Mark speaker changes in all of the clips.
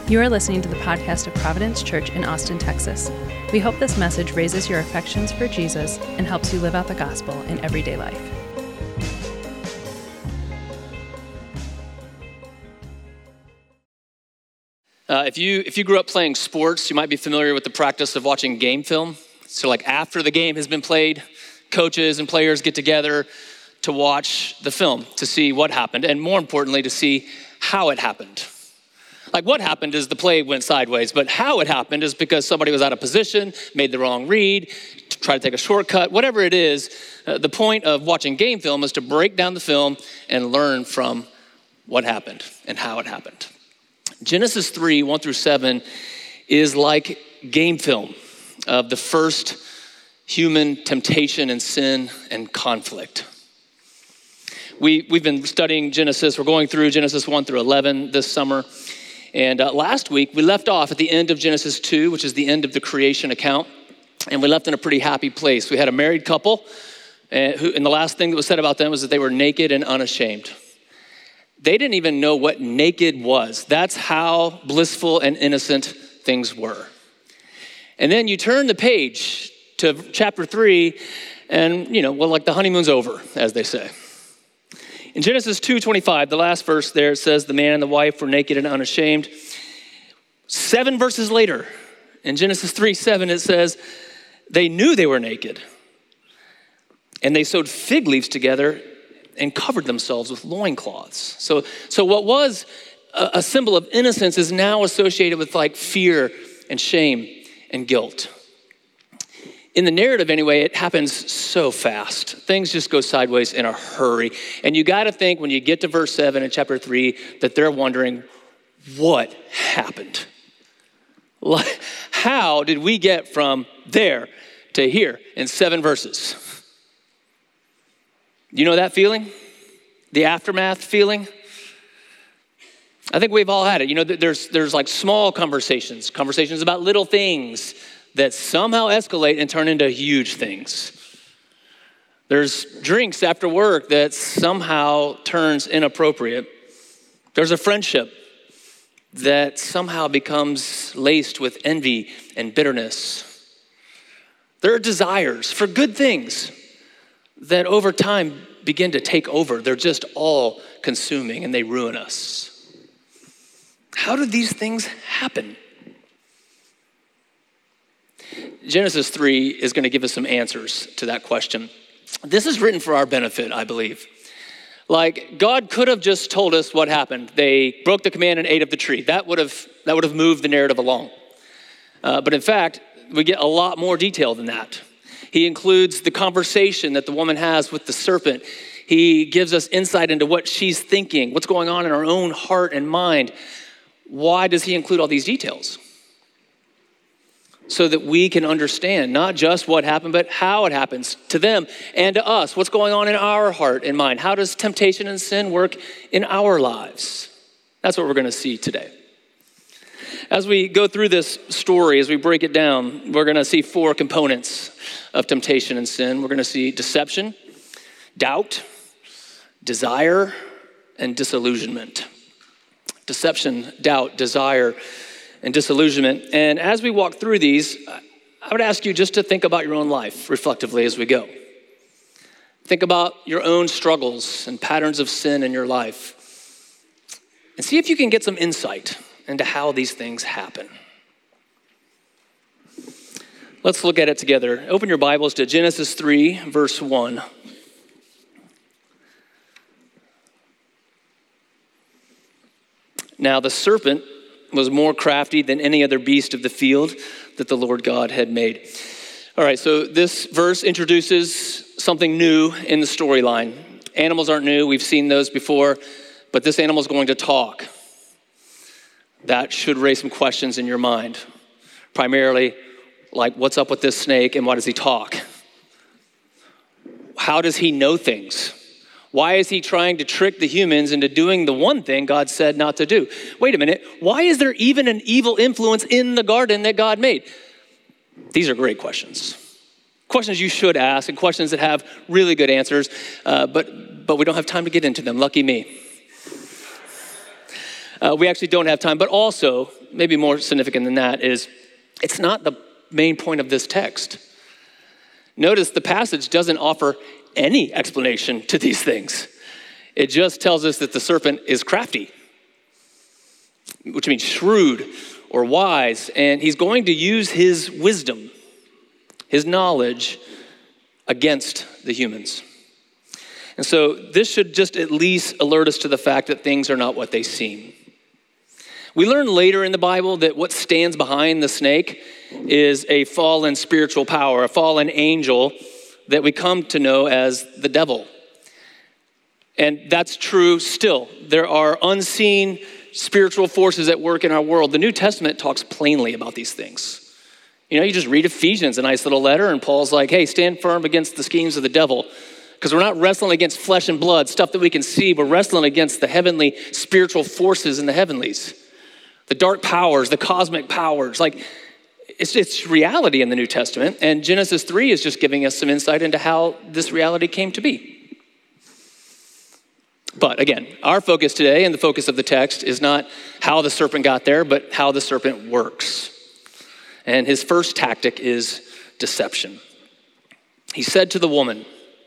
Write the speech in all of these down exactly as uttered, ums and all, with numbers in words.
Speaker 1: You are listening to the podcast of Providence Church in Austin, Texas. We hope this message raises your affections for Jesus and helps you live out the gospel in everyday life.
Speaker 2: Uh, if you if you grew up playing sports, you might be familiar with the practice of watching game film. So like after the game has been played, coaches and players get together to watch the film, to see what happened, and more importantly, to see how it happened. Like what happened is the play went sideways, but how it happened is because somebody was out of position, made the wrong read, tried to take a shortcut, whatever it is. Uh, the point of watching game film is to break down the film and learn from what happened and how it happened. Genesis three, one through seven is like game film of the first human temptation and sin and conflict. We, we've been studying Genesis. We're going through Genesis one through eleven this summer. And uh, last week, we left off at the end of Genesis two, which is the end of the creation account. And we left in a pretty happy place. We had a married couple, and, who, and the last thing that was said about them was that they were naked and unashamed. They didn't even know what naked was. That's how blissful and innocent things were. And then you turn the page to chapter three, and, you know, well, like the honeymoon's over, as they say. In Genesis two twenty-five, the last verse there, it says the man and the wife were naked and unashamed. Seven verses later, in Genesis three seven, it says they knew they were naked. And they sewed fig leaves together and covered themselves with loincloths. So, so what was a, a symbol of innocence is now associated with like fear and shame and guilt. In the narrative anyway, it happens so fast. Things just go sideways in a hurry. And you got to think when you get to verse seven in chapter three that they're wondering, what happened? How did we get from there to here in seven verses? You know that feeling? The aftermath feeling? I think we've all had it. You know, there's there's like small conversations, conversations about little things that somehow escalate and turn into huge things. There's drinks after work that somehow turns inappropriate. There's a friendship that somehow becomes laced with envy and bitterness. There are desires for good things that over time begin to take over. They're just all consuming and they ruin us. How did these things happen? Genesis three is going to give us some answers to that question. This is written for our benefit, I believe. Like, God could have just told us what happened. They broke the command and ate of the tree. That would have that would have moved the narrative along. Uh, but in fact, we get a lot more detail than that. He includes the conversation that the woman has with the serpent. He gives us insight into what she's thinking, what's going on in her own heart and mind. Why does he include all these details? So that we can understand not just what happened, but how it happens to them and to us. What's going on in our heart and mind? How does temptation and sin work in our lives? That's what we're going to see today. As we go through this story, as we break it down, we're going to see four components of temptation and sin. We're going to see deception, doubt, desire, and disillusionment. Deception, doubt, desire, and disillusionment. And as we walk through these, I would ask you just to think about your own life reflectively as we go. Think about your own struggles and patterns of sin in your life. And see if you can get some insight into how these things happen. Let's look at it together. Open your Bibles to Genesis three, verse one. Now the serpent was more crafty than any other beast of the field that the Lord God had made. All right, so this verse introduces something new in the storyline. Animals aren't new, we've seen those before, but this animal is going to talk. That should raise some questions in your mind. Primarily, like, what's up with this snake and why does he talk? How does he know things? Why is he trying to trick the humans into doing the one thing God said not to do? Wait a minute, why is there even an evil influence in the garden that God made? These are great questions. Questions you should ask and questions that have really good answers, uh, but, but we don't have time to get into them. Lucky me. Uh, we actually don't have time, but also, maybe more significant than that, is it's not the main point of this text. Notice the passage doesn't offer any explanation to these things. It just tells us that the serpent is crafty, which means shrewd or wise, and he's going to use his wisdom, his knowledge, against the humans. And so this should just at least alert us to the fact that things are not what they seem. We learn later in the Bible that what stands behind the snake is a fallen spiritual power, a fallen angel that we come to know as the devil. And that's true still. There are unseen spiritual forces at work in our world. The New Testament talks plainly about these things. You know, you just read Ephesians, a nice little letter, and Paul's like, hey, stand firm against the schemes of the devil. Because we're not wrestling against flesh and blood, stuff that we can see. We're wrestling against the heavenly spiritual forces in the heavenlies. The dark powers, the cosmic powers. Like, it's, it's reality in the New Testament. And Genesis three is just giving us some insight into how this reality came to be. But again, our focus today and the focus of the text is not how the serpent got there, but how the serpent works. And his first tactic is deception. He said to the woman,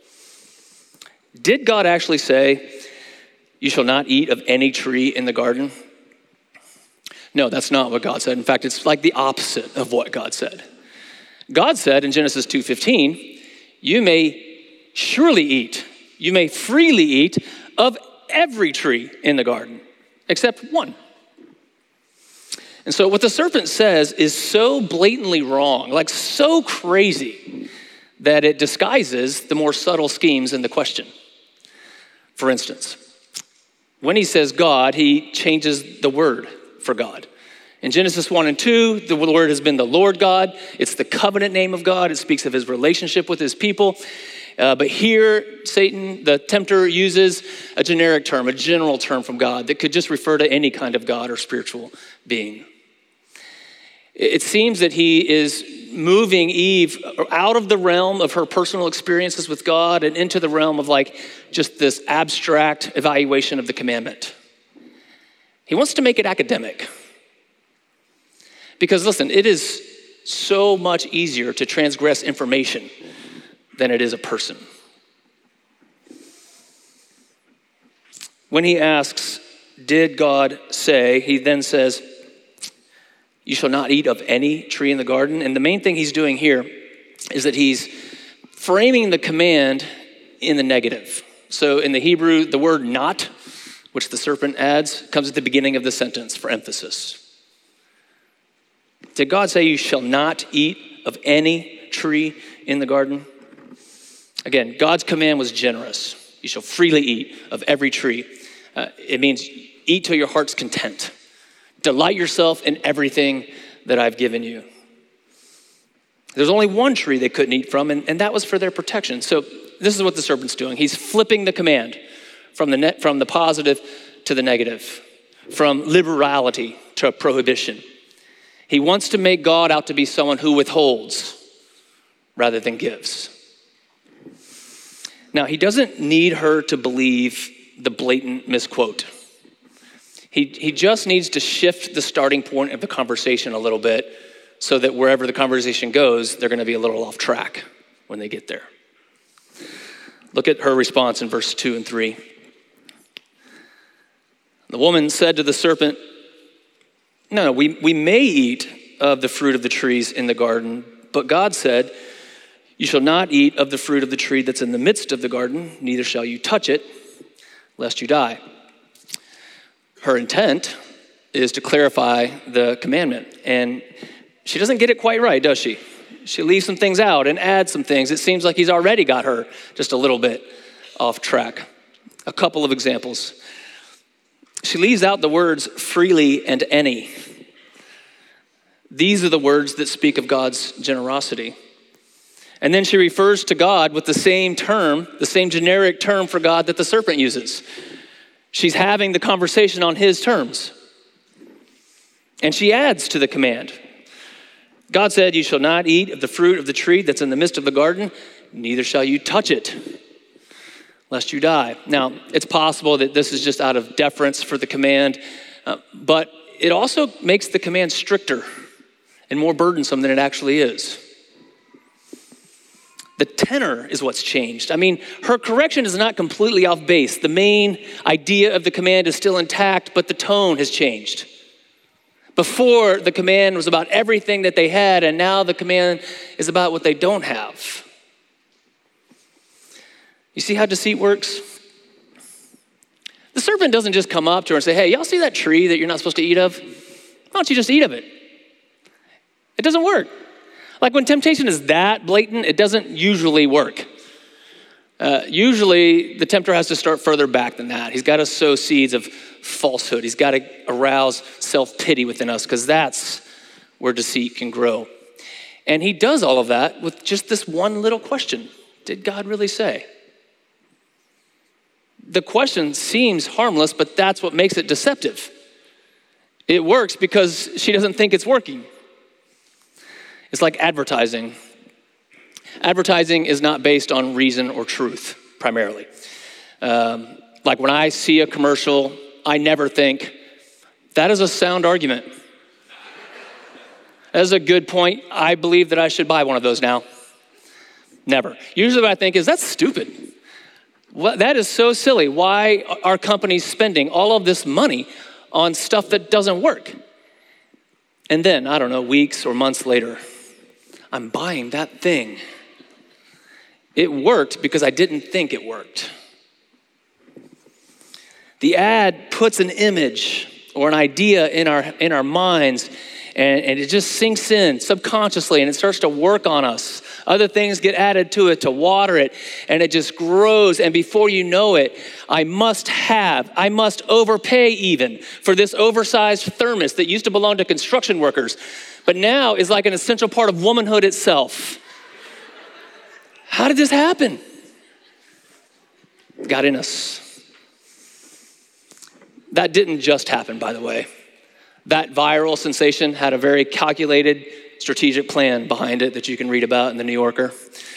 Speaker 2: did God actually say, you shall not eat of any tree in the garden? No, that's not what God said. In fact, it's like the opposite of what God said. God said in Genesis two fifteen, you may surely eat, you may freely eat of every tree in the garden, except one. And so what the serpent says is so blatantly wrong, like so crazy, that it disguises the more subtle schemes in the question. For instance, when he says God, he changes the word for God. In Genesis one and two, the word has been the Lord God. It's the covenant name of God. It speaks of his relationship with his people. Uh, but here, Satan, the tempter, uses a generic term, a general term from God that could just refer to any kind of God or spiritual being. It seems that he is moving Eve out of the realm of her personal experiences with God and into the realm of like just this abstract evaluation of the commandment. He wants to make it academic. Because listen, it is so much easier to transgress information than it is a person. When he asks, did God say, he then says, you shall not eat of any tree in the garden. And the main thing he's doing here is that he's framing the command in the negative. So in the Hebrew, the word not, which the serpent adds, comes at the beginning of the sentence for emphasis. Did God say you shall not eat of any tree in the garden? Again, God's command was generous. You shall freely eat of every tree. Uh, it means eat till your heart's content. Delight yourself in everything that I've given you. There's only one tree they couldn't eat from, and, and that was for their protection. So this is what the serpent's doing. He's flipping the command from the net, from the positive to the negative, from liberality to prohibition. He wants to make God out to be someone who withholds rather than gives. Now, he doesn't need her to believe the blatant misquote. He, he just needs to shift the starting point of the conversation a little bit so that wherever the conversation goes, they're going to be a little off track when they get there. Look at her response in verse two and three. The woman said to the serpent, no, no, we, we may eat of the fruit of the trees in the garden, but God said, you shall not eat of the fruit of the tree that's in the midst of the garden, neither shall you touch it, lest you die. Her intent is to clarify the commandment, and she doesn't get it quite right, does she? She leaves some things out and adds some things. It seems like he's already got her just a little bit off track. A couple of examples. She leaves out the words freely and any. These are the words that speak of God's generosity. And then she refers to God with the same term, the same generic term for God that the serpent uses. She's having the conversation on his terms. And she adds to the command. God said, you shall not eat of the fruit of the tree that's in the midst of the garden, neither shall you touch it, lest you die. Now, it's possible that this is just out of deference for the command. Uh, but it also makes the command stricter and more burdensome than it actually is. The tenor is what's changed. I mean, her correction is not completely off base. The main idea of the command is still intact, but the tone has changed. Before, the command was about everything that they had, and now the command is about what they don't have. You see how deceit works? The serpent doesn't just come up to her and say, hey, y'all see that tree that you're not supposed to eat of? Why don't you just eat of it? It doesn't work. Like when temptation is that blatant, it doesn't usually work. Uh, usually, the tempter has to start further back than that. He's got to sow seeds of falsehood. He's got to arouse self-pity within us, because that's where deceit can grow. And he does all of that with just this one little question. Did God really say? The question seems harmless, but that's what makes it deceptive. It works because she doesn't think it's working. It's like advertising. Advertising is not based on reason or truth, primarily. Um, like when I see a commercial, I never think, that is a sound argument. That is a good point. I believe that I should buy one of those now. Never. Usually what I think is, that's stupid. What, that is so silly. Why are companies spending all of this money on stuff that doesn't work? And then, I don't know, weeks or months later, I'm buying that thing. It worked because I didn't think it worked. The ad puts an image or an idea in our in our minds, and, and it just sinks in subconsciously, and it starts to work on us. Other things get added to it to water it, and it just grows. And before you know it, I must have, I must overpay even for this oversized thermos that used to belong to construction workers, but now is like an essential part of womanhood itself. How did this happen? It got in us. That didn't just happen, by the way. That viral sensation had a very calculated, strategic plan behind it that you can read about in the New Yorker.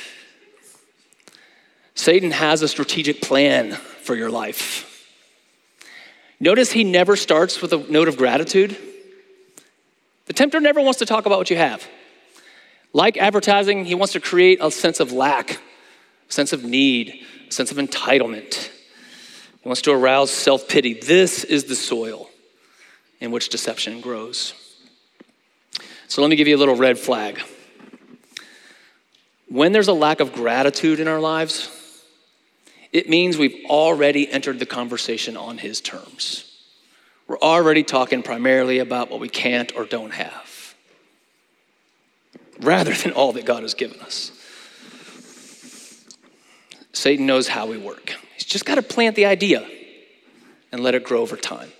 Speaker 2: Satan has a strategic plan for your life. Notice he never starts with a note of gratitude. The tempter never wants to talk about what you have. Like advertising, he wants to create a sense of lack, a sense of need, a sense of entitlement. He wants to arouse self-pity. This is the soil in which deception grows. So let me give you a little red flag. When there's a lack of gratitude in our lives, it means we've already entered the conversation on his terms. We're already talking primarily about what we can't or don't have, rather than all that God has given us. Satan knows how we work. He's just got to plant the idea and let it grow over time.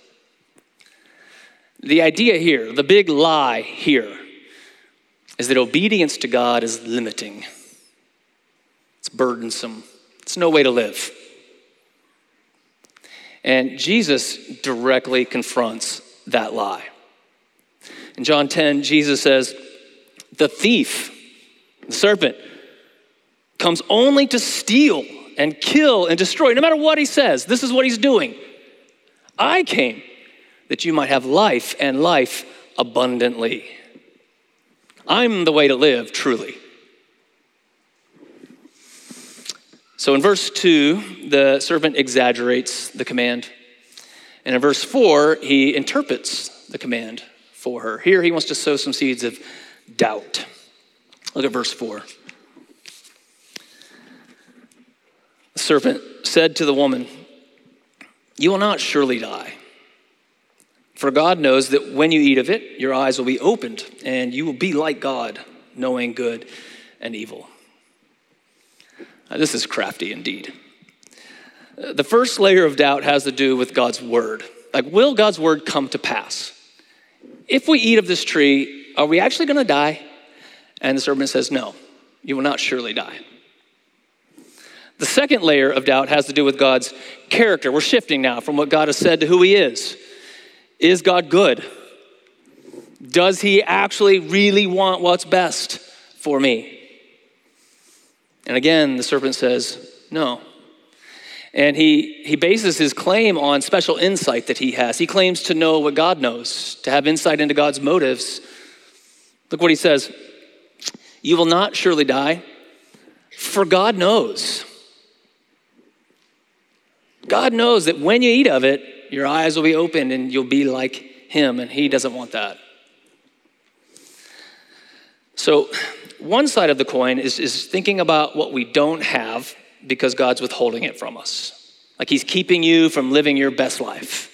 Speaker 2: The idea here, the big lie here, is that obedience to God is limiting. It's burdensome. It's no way to live. And Jesus directly confronts that lie. In John ten, Jesus says, the thief, the serpent, comes only to steal and kill and destroy. No matter what he says, this is what he's doing. I came that you might have life and life abundantly. I'm the way to live, truly. So in verse two, the serpent exaggerates the command. And in verse four, he interprets the command for her. Here he wants to sow some seeds of doubt. Look at verse four. The serpent said to the woman, you will not surely die. For God knows that when you eat of it, your eyes will be opened, and you will be like God, knowing good and evil. Now, this is crafty indeed. The first layer of doubt has to do with God's word. Like, will God's word come to pass? If we eat of this tree, are we actually going to die? And the serpent says, no, you will not surely die. The second layer of doubt has to do with God's character. We're shifting now from what God has said to who he is. Is God good? Does he actually really want what's best for me? And again, the serpent says, no. And he, he bases his claim on special insight that he has. He claims to know what God knows, to have insight into God's motives. Look what he says. You will not surely die, for God knows. God knows that when you eat of it, your eyes will be opened and you'll be like him, and he doesn't want that. So one side of the coin is, is thinking about what we don't have because God's withholding it from us. Like he's keeping you from living your best life.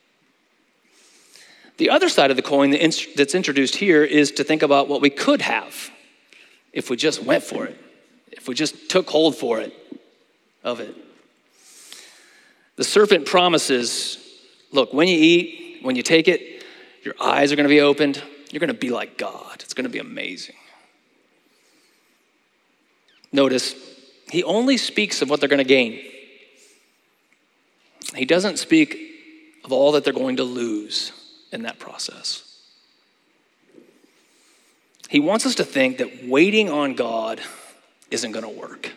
Speaker 2: The other side of the coin that's introduced here is to think about what we could have if we just went for it, if we just took hold for it, of it. The serpent promises, look, when you eat, when you take it, your eyes are going to be opened. You're going to be like God. It's going to be amazing. Notice, he only speaks of what they're going to gain. He doesn't speak of all that they're going to lose in that process. He wants us to think that waiting on God isn't going to work.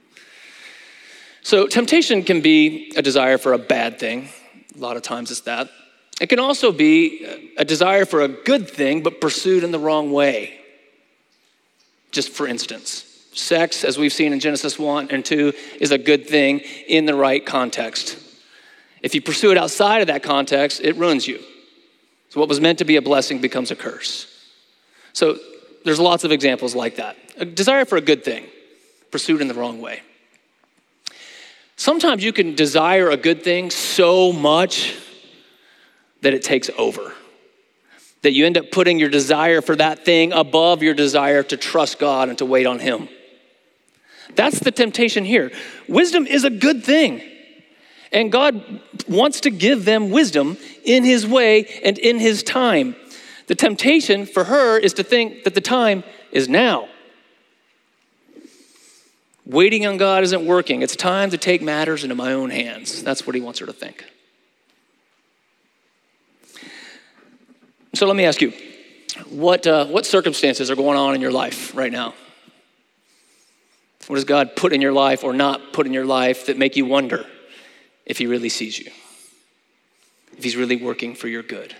Speaker 2: So temptation can be a desire for a bad thing. A lot of times it's that. It can also be a desire for a good thing, but pursued in the wrong way. Just for instance, sex, as we've seen in Genesis one and two, is a good thing in the right context. If you pursue it outside of that context, it ruins you. So what was meant to be a blessing becomes a curse. So there's lots of examples like that. A desire for a good thing, pursued in the wrong way. Sometimes you can desire a good thing so much that it takes over. That you end up putting your desire for that thing above your desire to trust God and to wait on him. That's the temptation here. Wisdom is a good thing. And God wants to give them wisdom in his way and in his time. The temptation for her is to think that the time is now. Waiting on God isn't working. It's time to take matters into my own hands. That's what he wants her to think. So let me ask you, what uh, what circumstances are going on in your life right now? What does God put in your life or not put in your life that make you wonder if he really sees you? If he's really working for your good?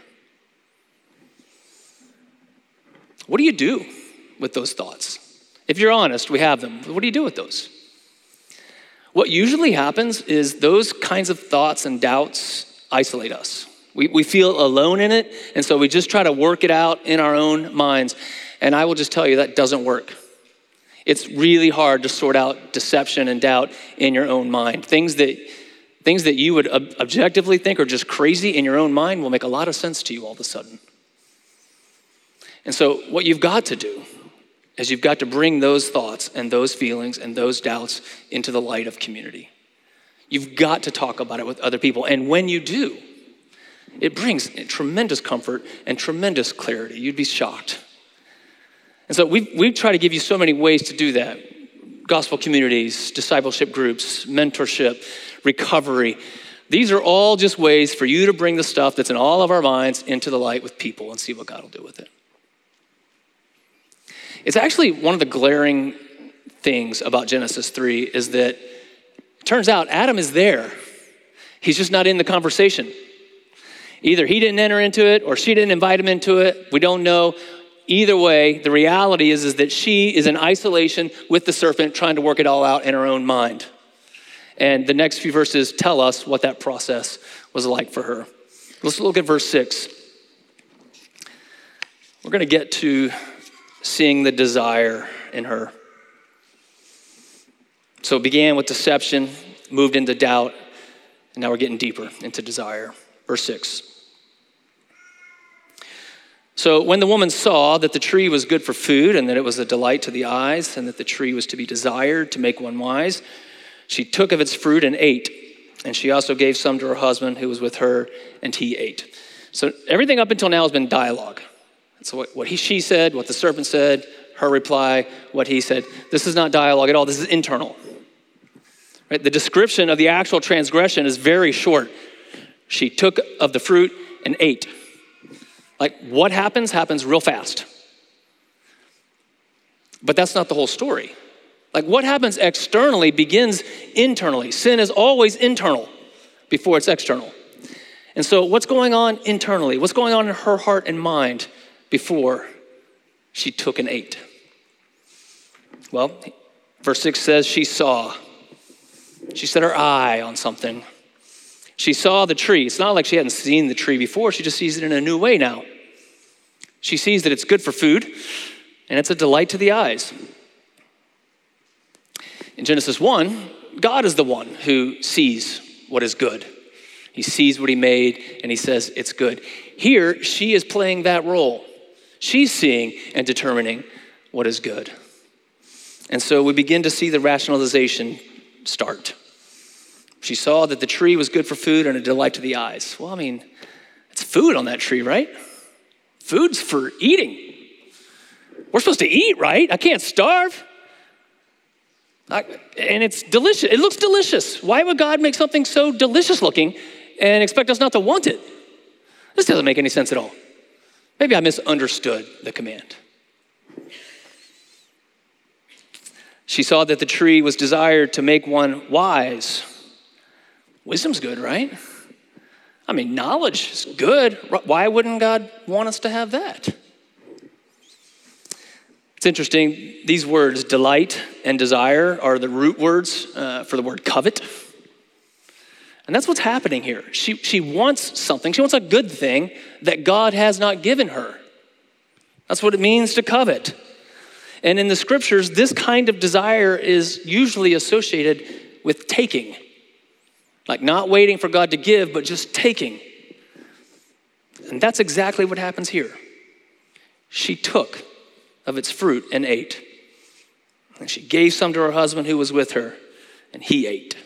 Speaker 2: What do you do with those thoughts? If you're honest, we have them. What do you do with those? What usually happens is those kinds of thoughts and doubts isolate us. We, we feel alone in it, and so we just try to work it out in our own minds. And I will just tell you that doesn't work. It's really hard to sort out deception and doubt in your own mind. Things that, things that you would ob- objectively think are just crazy in your own mind will make a lot of sense to you all of a sudden. And so what you've got to do is you've got to bring those thoughts and those feelings and those doubts into the light of community. You've got to talk about it with other people. And when you do, it brings tremendous comfort and tremendous clarity. You'd be shocked. And so we we try to give you so many ways to do that. Gospel communities, discipleship groups, mentorship, recovery. These are all just ways for you to bring the stuff that's in all of our minds into the light with people and see what God will do with it. It's actually one of the glaring things about Genesis three is that it turns out Adam is there. He's just not in the conversation. Either he didn't enter into it or she didn't invite him into it. We don't know. Either way, the reality is, is that she is in isolation with the serpent trying to work it all out in her own mind. And the next few verses tell us what that process was like for her. Let's look at verse six. We're going to get to seeing the desire in her. So it began with deception, moved into doubt, and now we're getting deeper into desire. Verse six. So when the woman saw that the tree was good for food and that it was a delight to the eyes and that the tree was to be desired to make one wise, she took of its fruit and ate. And she also gave some to her husband who was with her, and he ate. So everything up until now has been dialogue. So what, what he, she said, what the serpent said, her reply, what he said. This is not dialogue at all. This is internal. Right? The description of the actual transgression is very short. She took of the fruit and ate. Like what happens, happens real fast. But that's not the whole story. Like what happens externally begins internally. Sin is always internal before it's external. And so what's going on internally? What's going on in her heart and mind before she took and ate? Well, verse six says she saw. She set her eye on something. She saw the tree. It's not like she hadn't seen the tree before. She just sees it in a new way now. She sees that it's good for food and it's a delight to the eyes. In Genesis one, God is the one who sees what is good. He sees what he made and he says it's good. Here, she is playing that role. She's seeing and determining what is good. And so we begin to see the rationalization start. She saw that the tree was good for food and a delight to the eyes. Well, I mean, it's food on that tree, right? Food's for eating. We're supposed to eat, right? I can't starve. I, and it's delicious. It looks delicious. Why would God make something so delicious looking and expect us not to want it? This doesn't make any sense at all. Maybe I misunderstood the command. She saw that the tree was desired to make one wise. Wisdom's good, right? I mean, knowledge is good. Why wouldn't God want us to have that? It's interesting. These words, delight and desire, are the root words uh, for the word covet. And that's what's happening here. She, she wants something. She wants a good thing that God has not given her. That's what it means to covet. And in the scriptures, this kind of desire is usually associated with taking. Like not waiting for God to give, but just taking. And that's exactly what happens here. She took of its fruit and ate. And she gave some to her husband who was with her, and he ate.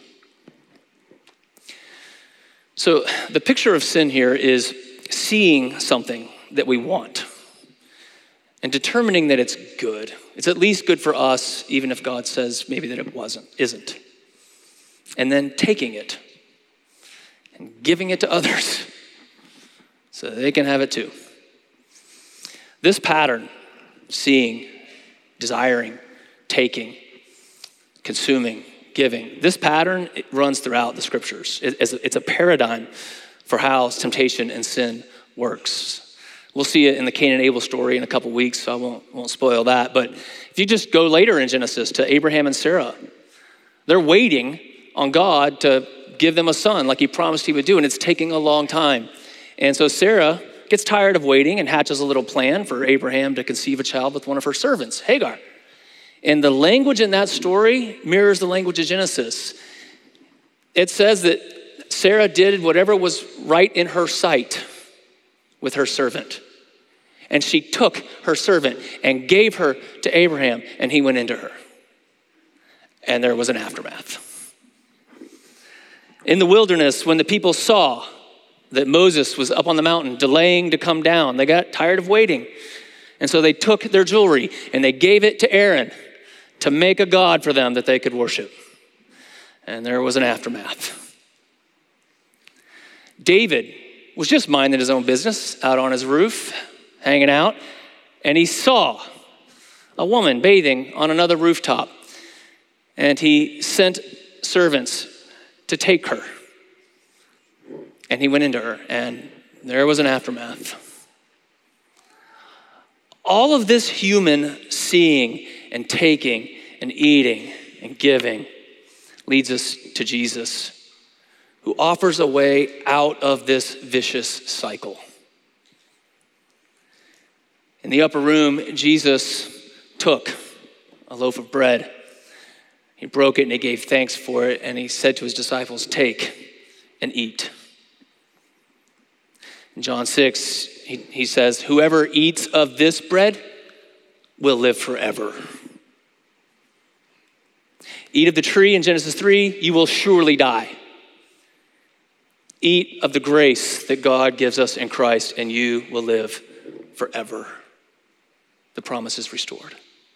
Speaker 2: So the picture of sin here is seeing something that we want and determining that it's good. It's at least good for us, even if God says maybe that it wasn't, isn't. And then taking it and giving it to others so that they can have it too. This pattern, seeing, desiring, taking, consuming, giving, this pattern, it runs throughout the scriptures. It's a paradigm for how temptation and sin works. We'll see it in the Cain and Abel story in a couple weeks, so I won't, won't spoil that. But if you just go later in Genesis to Abraham and Sarah, they're waiting on God to give them a son like he promised he would do, and it's taking a long time. And so Sarah gets tired of waiting and hatches a little plan for Abraham to conceive a child with one of her servants, Hagar. And the language in that story mirrors the language of Genesis. It says that Sarah did whatever was right in her sight with her servant. And she took her servant and gave her to Abraham, and he went into her. And there was an aftermath. In the wilderness, when the people saw that Moses was up on the mountain delaying to come down, they got tired of waiting. And so they took their jewelry and they gave it to Aaron to make a god for them that they could worship. And there was an aftermath. David was just minding his own business out on his roof, hanging out, and he saw a woman bathing on another rooftop. And he sent servants to take her. And he went into her, and there was an aftermath. All of this human seeing and taking and eating and giving leads us to Jesus, who offers a way out of this vicious cycle. In the upper room, Jesus took a loaf of bread. He broke it and he gave thanks for it, and he said to his disciples, "Take and eat." In John six, he, he says, "Whoever eats of this bread will live forever." Eat of the tree in Genesis three, you will surely die. Eat of the grace that God gives us in Christ, and you will live forever. The promise is restored.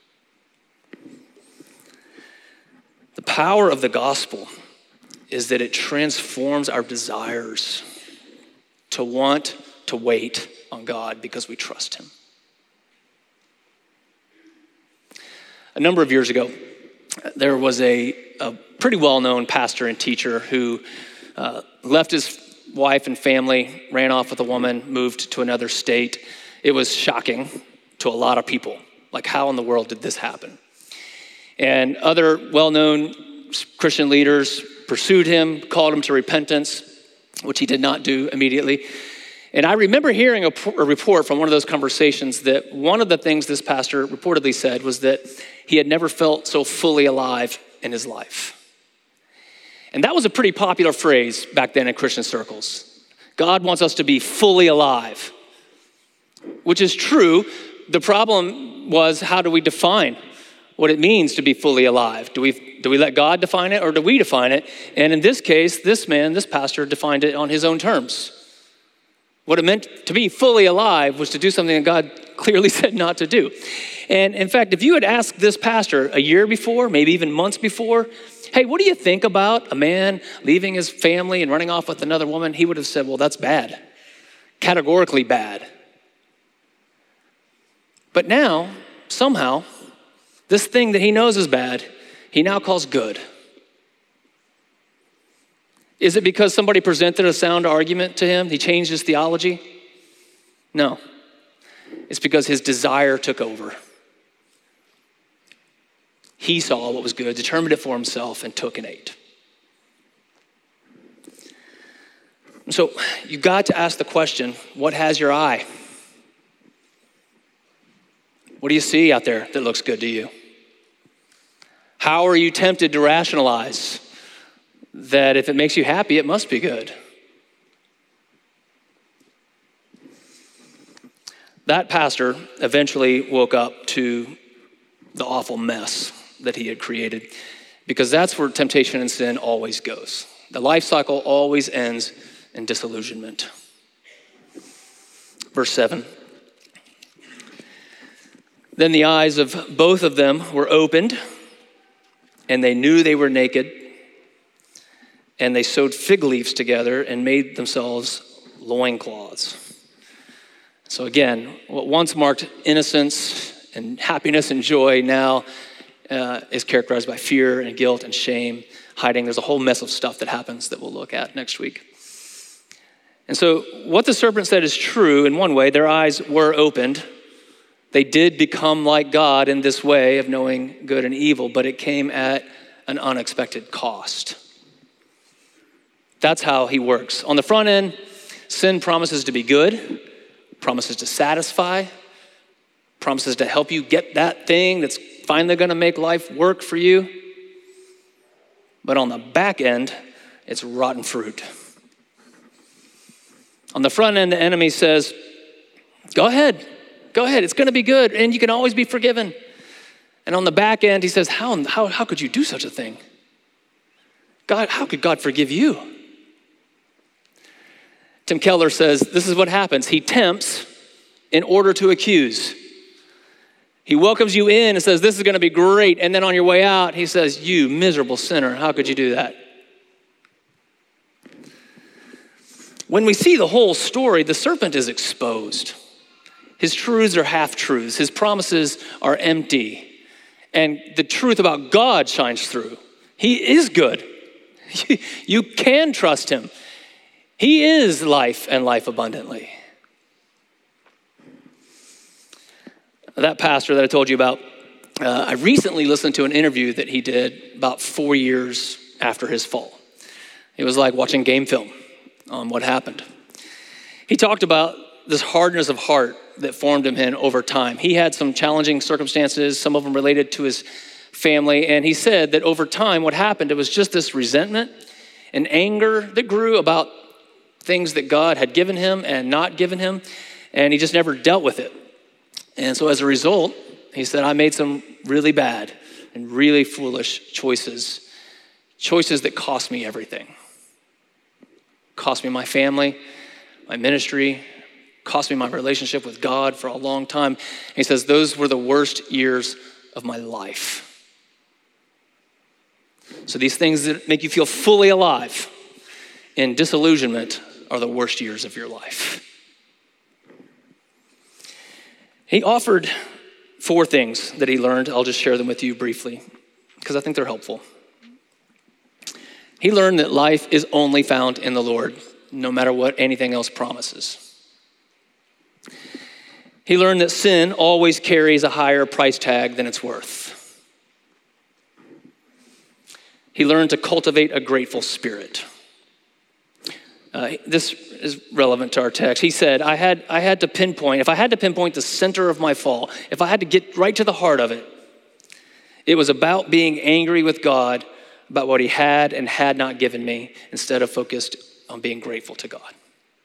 Speaker 2: The power of the gospel is that it transforms our desires to want to wait on God because we trust him. A number of years ago, there was a, a pretty well-known pastor and teacher who uh, left his wife and family, ran off with a woman, moved to another state. It was shocking to a lot of people. Like, how in the world did this happen? And other well-known Christian leaders pursued him, called him to repentance, which he did not do immediately. And I remember hearing a, a report from one of those conversations that one of the things this pastor reportedly said was that he had never felt so fully alive in his life. And that was a pretty popular phrase back then in Christian circles. God wants us to be fully alive, which is true. The problem was, how do we define what it means to be fully alive? Do we, do we let God define it, or do we define it? And in this case, this man, this pastor, defined it on his own terms. What it meant to be fully alive was to do something that God clearly said not to do. And in fact, if you had asked this pastor a year before, maybe even months before, hey, what do you think about a man leaving his family and running off with another woman? He would have said, well, that's bad. Categorically bad. But now, somehow, this thing that he knows is bad, he now calls good. Is it because somebody presented a sound argument to him? He changed his theology? No. It's because his desire took over. He saw what was good, determined it for himself, and took and ate. So you've got to ask the question, what has your eye? What do you see out there that looks good to you? How are you tempted to rationalize that if it makes you happy, it must be good? That pastor eventually woke up to the awful mess that he had created, because that's where temptation and sin always goes. The life cycle always ends in disillusionment. Verse seven. Then the eyes of both of them were opened, and they knew they were naked, and they sewed fig leaves together and made themselves loincloths. So again, what once marked innocence and happiness and joy now uh, is characterized by fear and guilt and shame, hiding. There's a whole mess of stuff that happens that we'll look at next week. And so what the serpent said is true in one way. Their eyes were opened. They did become like God in this way of knowing good and evil, but it came at an unexpected cost. That's how he works. On the front end, sin promises to be good, promises to satisfy, promises to help you get that thing that's finally going to make life work for you. But on the back end, it's rotten fruit. On the front end, the enemy says, go ahead, go ahead, it's going to be good, and you can always be forgiven. And on the back end, he says, how, how, how could you do such a thing? God, how could God forgive you? Tim Keller says, this is what happens. He tempts in order to accuse. He welcomes you in and says, this is going to be great. And then on your way out, he says, you miserable sinner, how could you do that? When we see the whole story, the serpent is exposed. His truths are half-truths. His promises are empty. And the truth about God shines through. He is good. You can trust him. He is life and life abundantly. That pastor that I told you about, uh, I recently listened to an interview that he did about four years after his fall. It was like watching game film on what happened. He talked about this hardness of heart that formed him in over time. He had some challenging circumstances, some of them related to his family, and he said that over time what happened, it was just this resentment and anger that grew about things that God had given him and not given him, and he just never dealt with it. And so as a result, he said, I made some really bad and really foolish choices, choices that cost me everything. Cost me my family, my ministry, cost me my relationship with God for a long time. And he says, those were the worst years of my life. So these things that make you feel fully alive in disillusionment are the worst years of your life. He offered four things that he learned. I'll just share them with you briefly. because I think they're helpful. He learned that life is only found in the Lord, no matter what anything else promises. He learned that sin always carries a higher price tag than it's worth. He learned to cultivate a grateful spirit. Uh, this is relevant to our text. He said, I had, I had to pinpoint, if I had to pinpoint the center of my fall, if I had to get right to the heart of it, it was about being angry with God about what he had and had not given me, instead of focused on being grateful to God.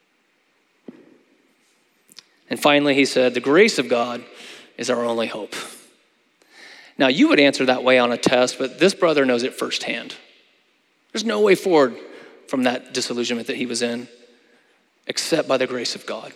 Speaker 2: And finally, he said, the grace of God is our only hope. Now, you would answer that way on a test, but this brother knows it firsthand. There's no way forward from that disillusionment that he was in, except by the grace of God.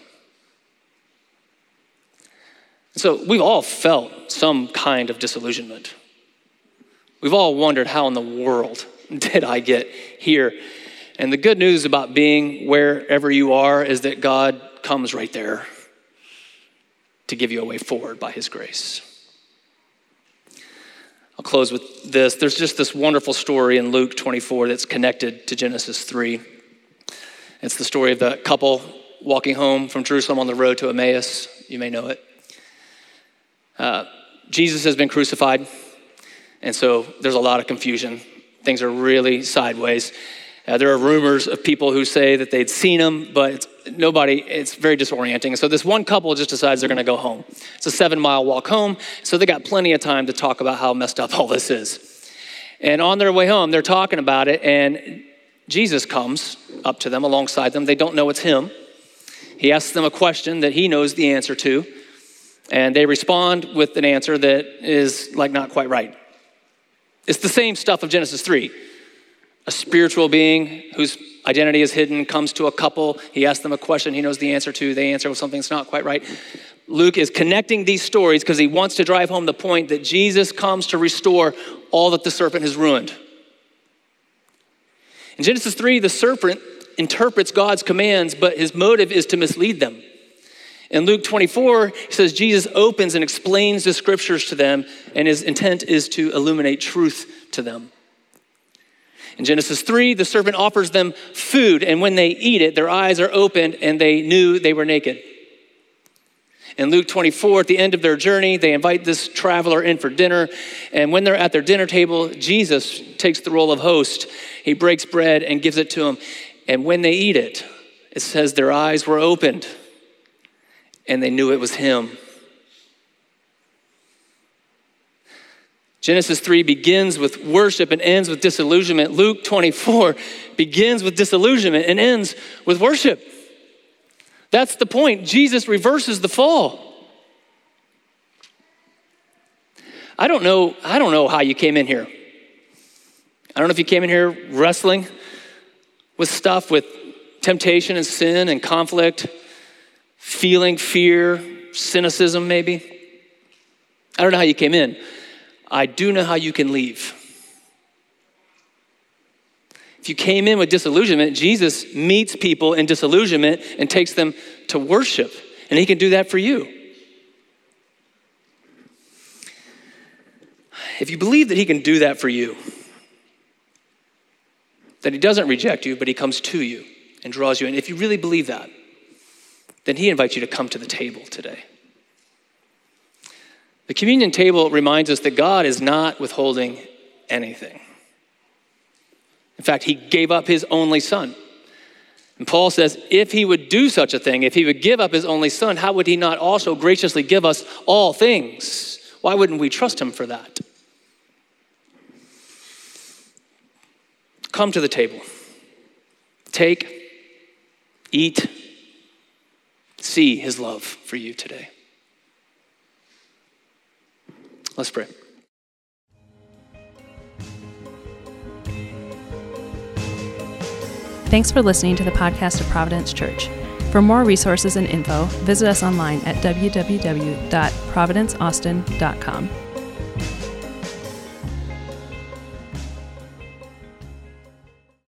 Speaker 2: So we've all felt some kind of disillusionment. We've all wondered, how in the world did I get here? And the good news about being wherever you are is that God comes right there to give you a way forward by his grace. I'll close with this. There's just this wonderful story in Luke twenty-four that's connected to Genesis three. It's the story of the couple walking home from Jerusalem on the road to Emmaus. You may know it. Uh, Jesus has been crucified, and so there's a lot of confusion. Things are really sideways. Uh, there are rumors of people who say that they'd seen him, but it's, nobody, it's very disorienting. And so this one couple just decides they're gonna go home. It's a seven mile walk home, so they got plenty of time to talk about how messed up all this is. And on their way home, they're talking about it, and Jesus comes up to them alongside them. They don't know it's him. He asks them a question that he knows the answer to, and they respond with an answer that is like not quite right. It's the same stuff of Genesis three. A spiritual being whose identity is hidden comes to a couple. He asks them a question he knows the answer to. They answer with something that's not quite right. Luke is connecting these stories because he wants to drive home the point that Jesus comes to restore all that the serpent has ruined. In Genesis three, the serpent interprets God's commands, but his motive is to mislead them. In Luke twenty-four, he says Jesus opens and explains the scriptures to them, and his intent is to illuminate truth to them. In Genesis three, the serpent offers them food, and when they eat it, their eyes are opened and they knew they were naked. In Luke twenty-four, at the end of their journey, they invite this traveler in for dinner, and when they're at their dinner table, Jesus takes the role of host. He breaks bread and gives it to them, and when they eat it, it says their eyes were opened and they knew it was him. Genesis three begins with worship and ends with disillusionment. Luke twenty-four begins with disillusionment and ends with worship. That's the point. Jesus reverses the fall. I don't know, I don't know how you came in here. I don't know if you came in here wrestling with stuff, with temptation and sin and conflict, feeling fear, cynicism maybe. I don't know how you came in. I do know how you can leave. If you came in with disillusionment, Jesus meets people in disillusionment and takes them to worship, and he can do that for you. If you believe that he can do that for you, that he doesn't reject you, but he comes to you and draws you in, if you really believe that, then he invites you to come to the table today. The communion table reminds us that God is not withholding anything. In fact, he gave up his only son. And Paul says, if he would do such a thing, if he would give up his only son, how would he not also graciously give us all things? Why wouldn't we trust him for that? Come to the table. Take, eat, see his love for you today. Let's pray.
Speaker 1: Thanks for listening to the podcast of Providence Church. For more resources and info, visit us online at w w w dot providence austin dot com.